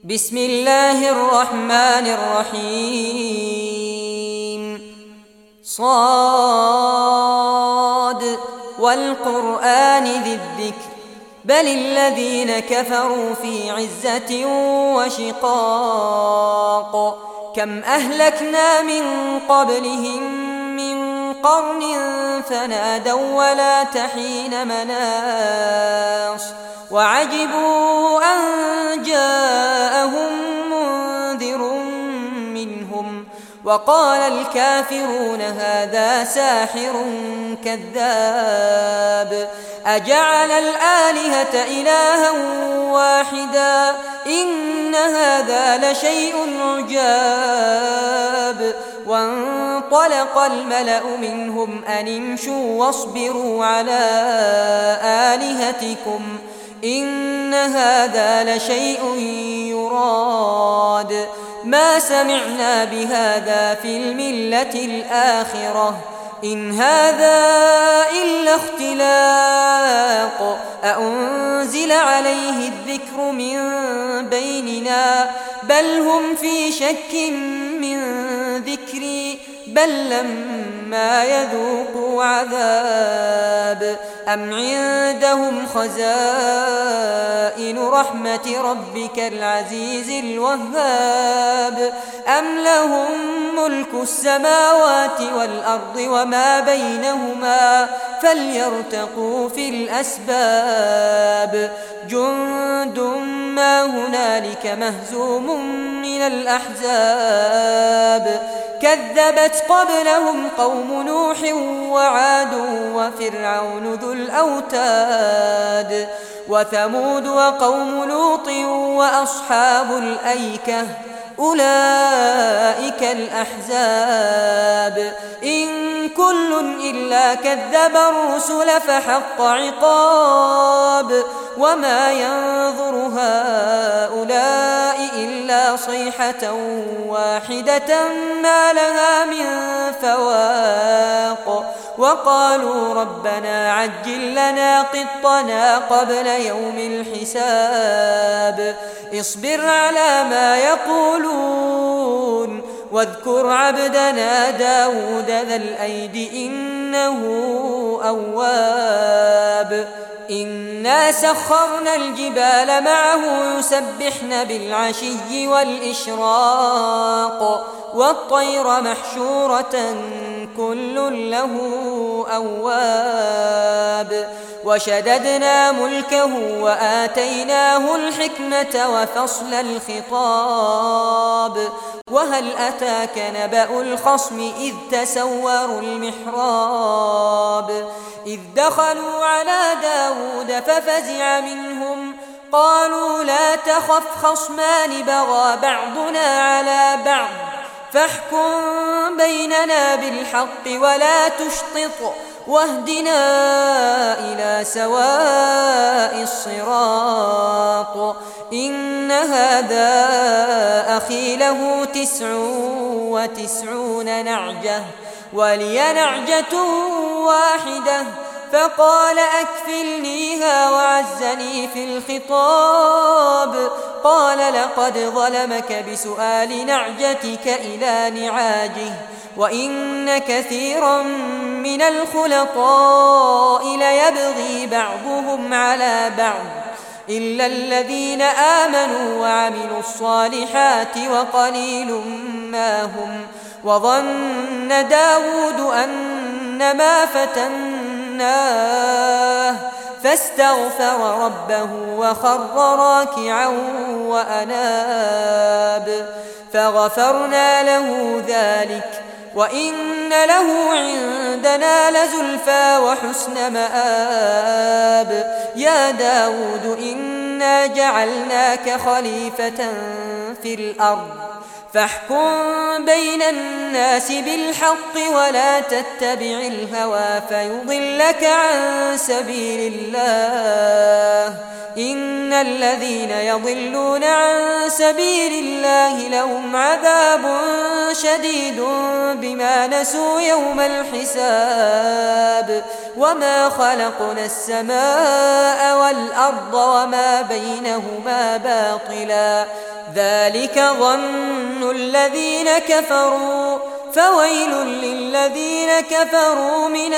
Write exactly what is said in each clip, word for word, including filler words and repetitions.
بسم الله الرحمن الرحيم. صاد والقرآن ذي الذكر بل الذين كفروا في عزة وشقاق كم أهلكنا من قبلهم من قرن فنادوا ولا تحين مناص وعجبوا أن جاءهم منذر منهم وقال الكافرون هذا ساحر كذاب أجعل الآلهة إلها واحدا إن هذا لشيء عجاب. وانطلق الملأ منهم أن امشوا واصبروا على آلهتكم إن هذا لشيء يراد ما سمعنا بهذا في الملة الآخرة إن هذا إلا اختلاق أأنزل عليه الذكر من بيننا بل هم في شك من ذكري بل لما يذوقوا عذاب أم عندهم خزائن رحمة ربك العزيز الوهاب أم لهم ملك السماوات والأرض وما بينهما فليرتقوا في الأسباب جند ما هنالك مهزوم من الأحزاب كذبت قبلهم قوم نوح وعاد وفرعون ذو الأوتاد وثمود وقوم لوط وأصحاب الأيكة أولئك الأحزاب إن كل إلا كذب الرسل فحق عقاب وما ينظر هؤلاء إلا صيحة واحدة ما لها من فواق وقالوا ربنا عجل لنا قطنا قبل يوم الحساب اصبر على ما يقولون واذكر عبدنا داود ذا الأيد إنه أواب إنا سخرنا الجبال معه يسبحن بالعشي والإشراق والطير محشورة كل له أواب وشددنا ملكه وآتيناه الحكمة وفصل الخطاب وهل أتاك نبأ الخصم إذ تسوروا المحراب إذ دخلوا على داود ففزع منهم قالوا لا تخف خصمان بغى بعضنا على بعض فاحكم بيننا بالحق ولا تشطط واهدنا إلى سواء الصراط إن هذا أخي له تسع وتسعون نعجة ولي نعجة واحدة فقال أكفلنيها وعزني في الخطاب قال لقد ظلمك بسؤال نعجتك إلى نعاجه وإن كثيرا من الخلطاء ليبغي بعضهم على بعض إلا الذين آمنوا وعملوا الصالحات وقليل ما هم وظن داود أنما فتناه فاستغفر ربه وخر راكعا وأناب فغفرنا له ذلك وإن له عندنا لزلفى وحسن مآب يا داود إنا جعلناك خليفة في الأرض فاحكم بين الناس بالحق ولا تتبع الهوى فيضلك عن سبيل الله إن الذين يضلون عن سبيل الله لهم عذاب شديد بما نسوا يوم الحساب وما خلقنا السماء والأرض وما بينهما باطلا ذلك ظن الذين كفروا فويل للذين كفروا من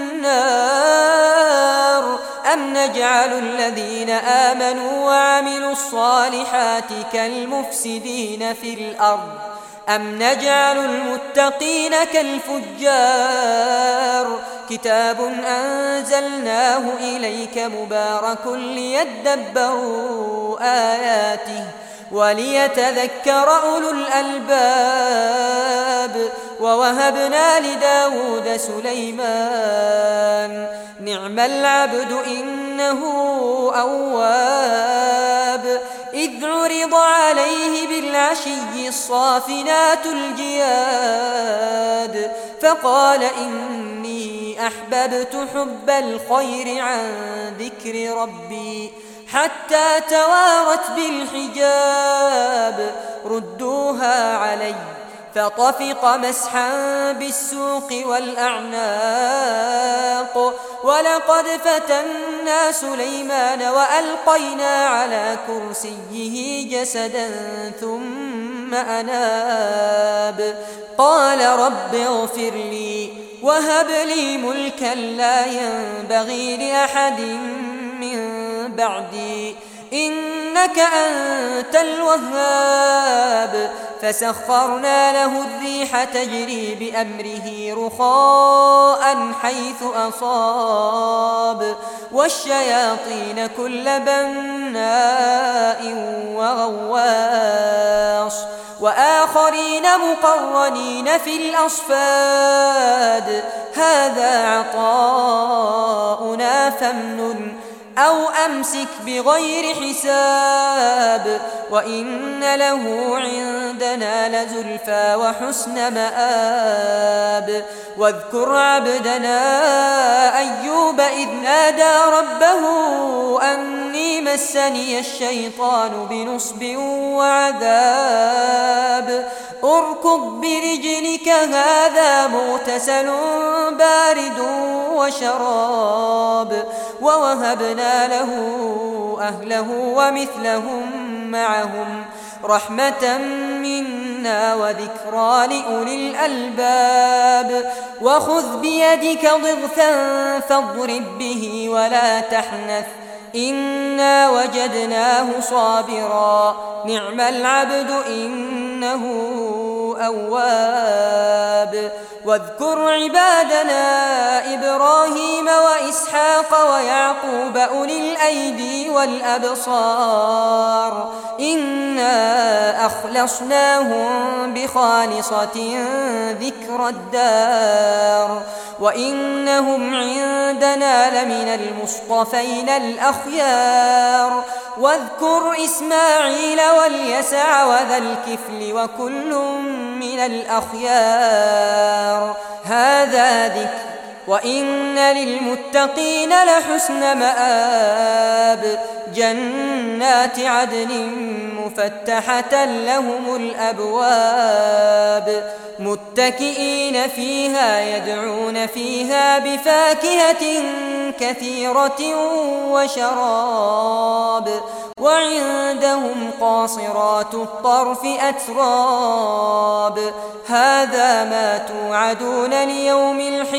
النار أم نجعل الذين آمنوا وعملوا الصالحات كالمفسدين في الأرض أم نجعل المتقين كالفجار كتاب أنزلناه إليك مبارك ليدبروا آياته وليتذكر أولو الألباب ووهبنا لداود سليمان نعم العبد إنه أواب إذ عرض عليه بالعشي الصافنات الجياد فقال إني أحببت حب الخير عن ذكر ربي حتى توارت بالحجاب ردوها علي فطفق مسحا بالسوق والأعناق ولقد فتنا سليمان وألقينا على كرسيه جسدا ثم أناب قال رب اغفر لي وهب لي ملكا لا ينبغي لأحد من بعدي إنك أنت الوهاب فسخرنا له الريح تجري بأمره رخاء حيث أصاب والشياطين كل بناء وغواص وآخرين مقرنين في الأصفاد هذا عطاؤنا فامنن أو أمسك بغير حساب وإن له عندنا لزلفى وحسن مآب واذكر عبدنا أيوب إذ نادى ربه أني مسني الشيطان بنصب وعذاب اركض برجلك هذا مغتسل بارد وشراب ووهبنا له أهله ومثلهم معهم رحمة منا وذكرى لأولي الألباب وخذ بيدك ضغثا فاضرب به ولا تحنث إنا وجدناه صابرا نعم العبد إنه أواب واذكر عبادنا إبراهيم وإسحاق ويعقوب أولي الأيدي والأبصار إنا أخلصناهم بخالصة ذكر الدار وإنهم عندنا لمن المصطفين الأخيار واذكر إسماعيل واليسع وذا الكفل وكل من الأخيار هذا ذكر وإن للمتقين لحسن مآب جنات عدن مفتحة لهم الأبواب متكئين فيها يدعون فيها بفاكهة كثيرة وشراب وعندهم قاصرات الطرف أتراب هذا ما توعدون ليوم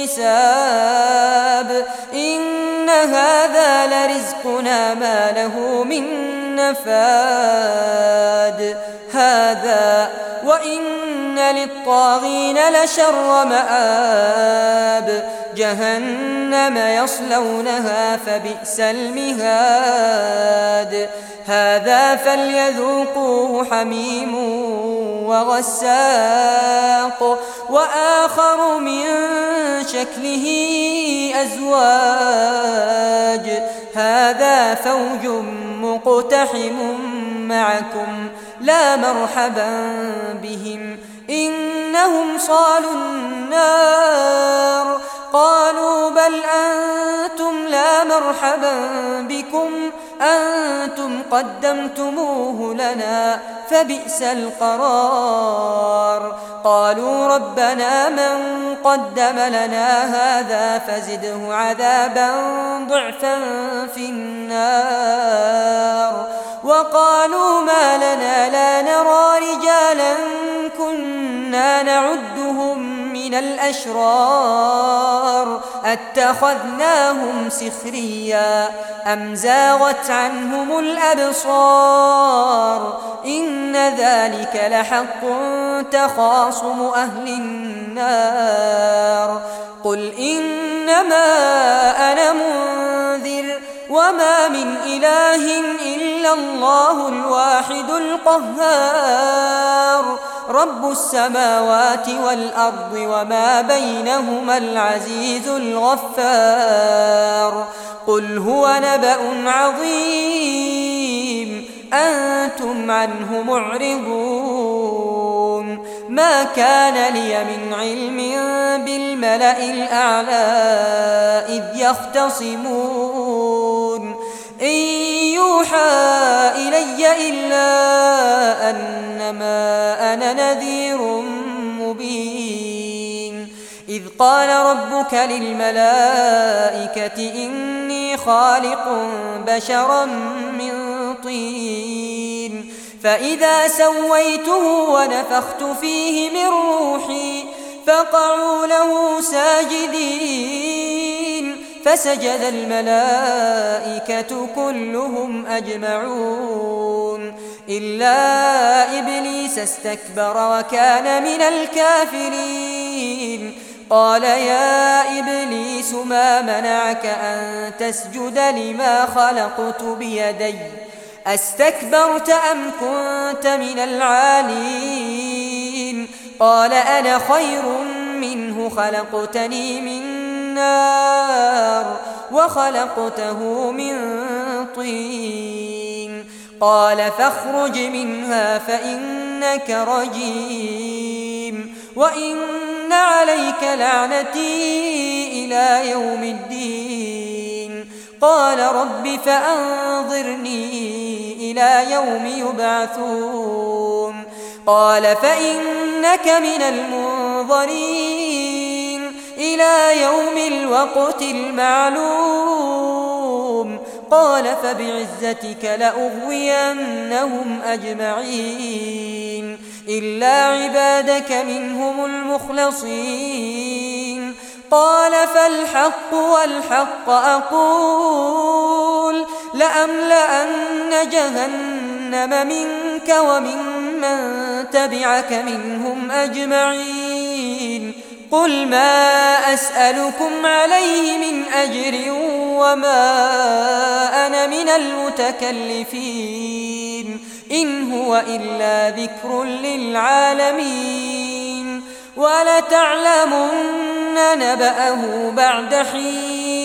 الحساب إن هذا لرزقنا ما له من نفاد هذا وإن للطاغين لشر مآب جهنم يصلونها فبئس المهاد هذا فليذوقوه حميم وغساق وآخر من شكله أزواج هذا فوج مقتحم معكم لا مرحبا بهم إنهم صالوا النار قالوا بل أنتم لا مرحبا بكم أنتم قدمتموه لنا فبئس القرار قالوا ربنا من قدم لنا هذا فزده عذابا ضعفا في النار وقالوا ما لنا لا نرى رجالا كنا نعدهم من الأشرار أتخذناهم سخريا أم زاغت عنهم الأبصار إن ذلك لحق تخاصم أهل النار قل إنما أنا منذر وما من إله إلا الله الواحد القهار رب السماوات والأرض وما بينهما العزيز الغفار قل هو نبأ عظيم أنتم عنه معرضون ما كان لي من علم بالملأ الأعلى إذ يختصمون إن يوحى إلي إلا أنما أنا نذير مبين إذ قال ربك للملائكة إني خالق بشرا من طين فإذا سويته ونفخت فيه من روحي فقعوا له ساجدين فسجد الملائكة كلهم أجمعون إلا إبليس استكبر وكان من الكافرين قال يا إبليس ما منعك أن تسجد لما خلقت بيدي أستكبرت أم كنت من العالين قال أنا خير منه خلقتني من نار وخلقته من طين قال فاخرج منها فإنك رجيم وإن عليك لعنتي إلى يوم الدين قال رب فأنظرني إلى يوم يبعثون قال فإنك من المنظرين إلى يوم الوقت المعلوم قال فبعزتك لأغوينهم أجمعين إلا عبادك منهم المخلصين قال فالحق والحق أقول لأملأن جهنم منك وممن تبعك منهم أجمعين قل ما أسألكم عليه من أجر وما أنا من المتكلفين إن هو إلا ذكر للعالمين ولتعلمن نبأه بعد حين